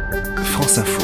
France Info.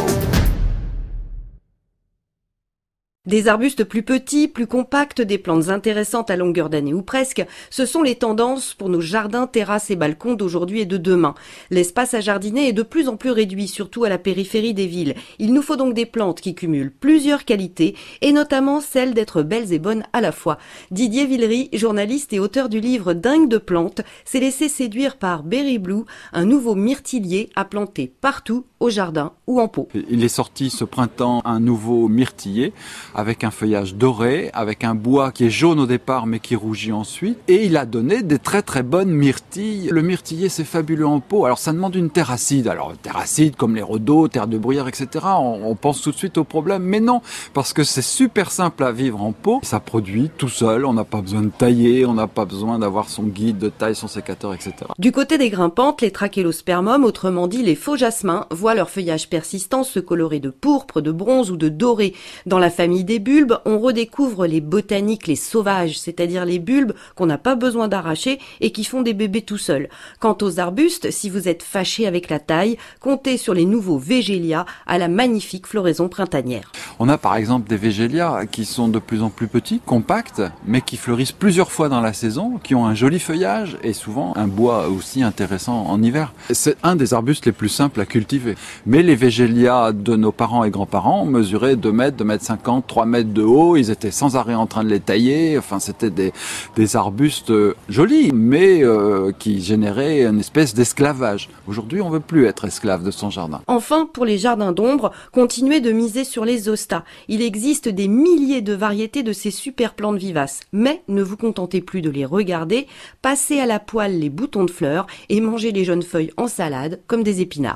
Des arbustes plus petits, plus compacts, des plantes intéressantes à longueur d'année ou presque, ce sont les tendances pour nos jardins, terrasses et balcons d'aujourd'hui et de demain. L'espace à jardiner est de plus en plus réduit, surtout à la périphérie des villes. Il nous faut donc des plantes qui cumulent plusieurs qualités, et notamment celle d'être belles et bonnes à la fois. Didier Villery, journaliste et auteur du livre Dingue de plantes, s'est laissé séduire par Berry Blue, un nouveau myrtillier à planter partout, au jardin ou en pot. Il est sorti ce printemps un nouveau myrtillier avec un feuillage doré, avec un bois qui est jaune au départ mais qui rougit ensuite. Et il a donné des très très bonnes myrtilles. Le myrtillier, c'est fabuleux en pot. Alors ça demande une terre acide. Alors terre acide comme les rhodos, terre de bruyère, etc. On pense tout de suite au problème. Mais non, parce que c'est super simple à vivre en pot. Ça produit tout seul. On n'a pas besoin de tailler, on n'a pas besoin d'avoir son guide de taille, son sécateur, etc. Du côté des grimpantes, les trachélospermum, autrement dit les faux jasmins, voient leur feuillage persistant se colorer de pourpre, de bronze ou de doré. Dans la famille des bulbes, on redécouvre les botaniques, les sauvages, c'est-à-dire les bulbes qu'on n'a pas besoin d'arracher et qui font des bébés tout seuls. Quant aux arbustes, si vous êtes fâché avec la taille, comptez sur les nouveaux végélias à la magnifique floraison printanière. On a par exemple des végélias qui sont de plus en plus petits, compacts, mais qui fleurissent plusieurs fois dans la saison, qui ont un joli feuillage et souvent un bois aussi intéressant en hiver. C'est un des arbustes les plus simples à cultiver. Mais les végélias de nos parents et grands-parents mesuraient 2 mètres, 2 mètres 50, 3 mètres de haut. Ils étaient sans arrêt en train de les tailler. Enfin, c'était des arbustes jolis, mais qui généraient une espèce d'esclavage. Aujourd'hui, on veut plus être esclave de son jardin. Enfin, pour les jardins d'ombre, continuez de miser sur les hostas. Il existe des milliers de variétés de ces super plantes vivaces. Mais ne vous contentez plus de les regarder, passez à la poêle les boutons de fleurs et mangez les jeunes feuilles en salade comme des épinards.